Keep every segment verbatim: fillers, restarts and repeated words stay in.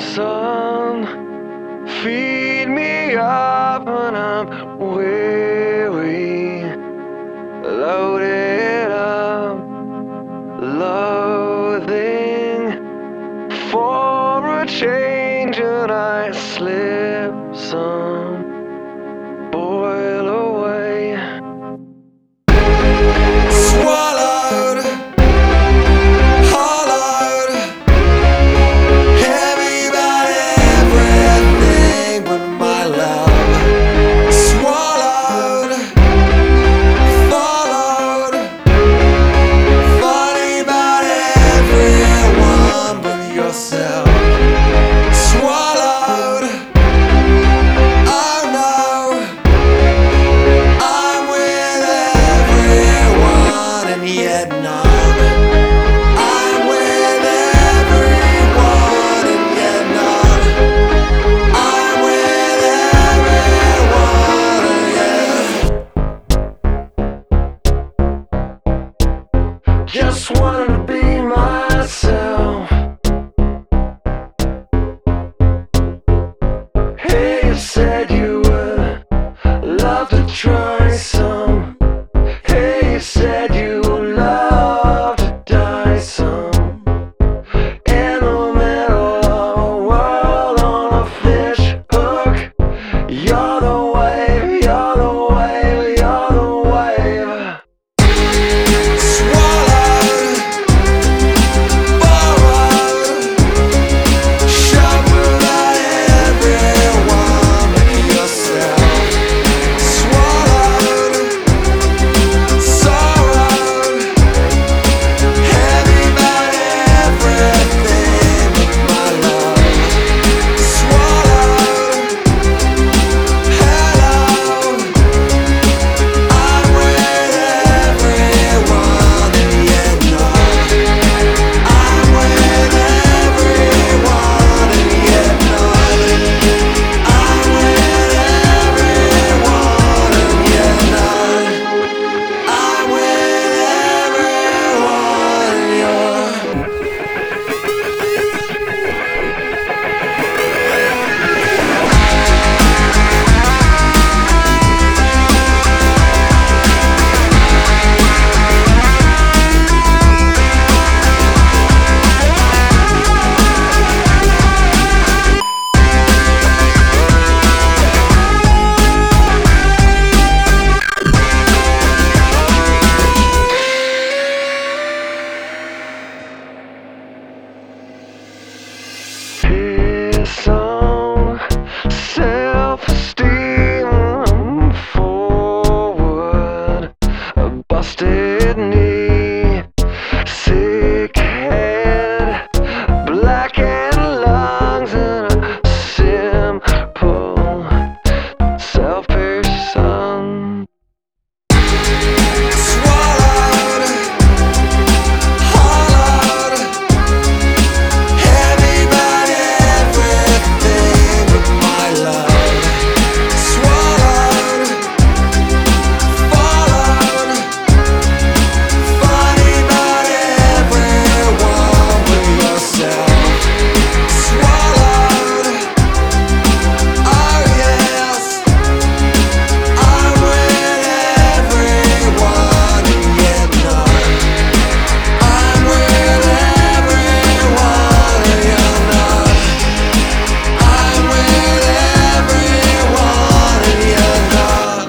sun. Feed me up when I'm weary. Load it up, loathing for a change, and I slip some, boil away. Swallowed, hollowed, heavy about everything but my love. Swallowed, followed, funny about everyone but yourself. Swallowed, oh no, I'm with everyone and yet none. I'm with everyone and yet none. I'm with everyone and yet. Just wanted to be myself. Hey, you said you would love to try some. Hey, you said you would love to die some. In the middle of a world on a fish hook. You're the wave, you're the wave, you're the wave. Swallowed, borrowed, shoved without everyone but yourself. Swallowed, sorrowed, heavy about everything but my love. Swallowed, hello, I'm with everyone and yet none. I'm with everyone and yet none. I'm with everyone and yet none. I'm with everyone and you're. Piss on self-esteem, forward, a busted knee, sick head, blackened lungs, and a simple self-person. Swallowed, hollowed, heavy about everything but my love. Swallowed, followed, funny about everyone but yourself. Swallowed, oh yes, I'm with everyone and yet none. I'm with everyone and yet none. I'm with everyone and yet none.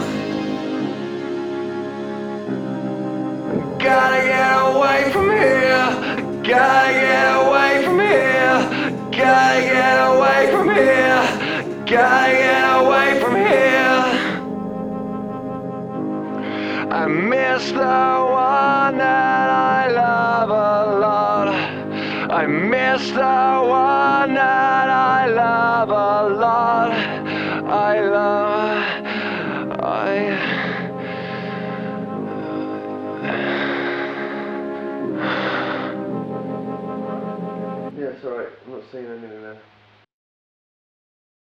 Gotta get away from here. Gotta get away from here. Gotta get away from here. Gotta get away from here. I miss the one that I love a lot. I miss the one that I love a lot. I love, I. Yeah, it's alright. I'm not seeing anything there.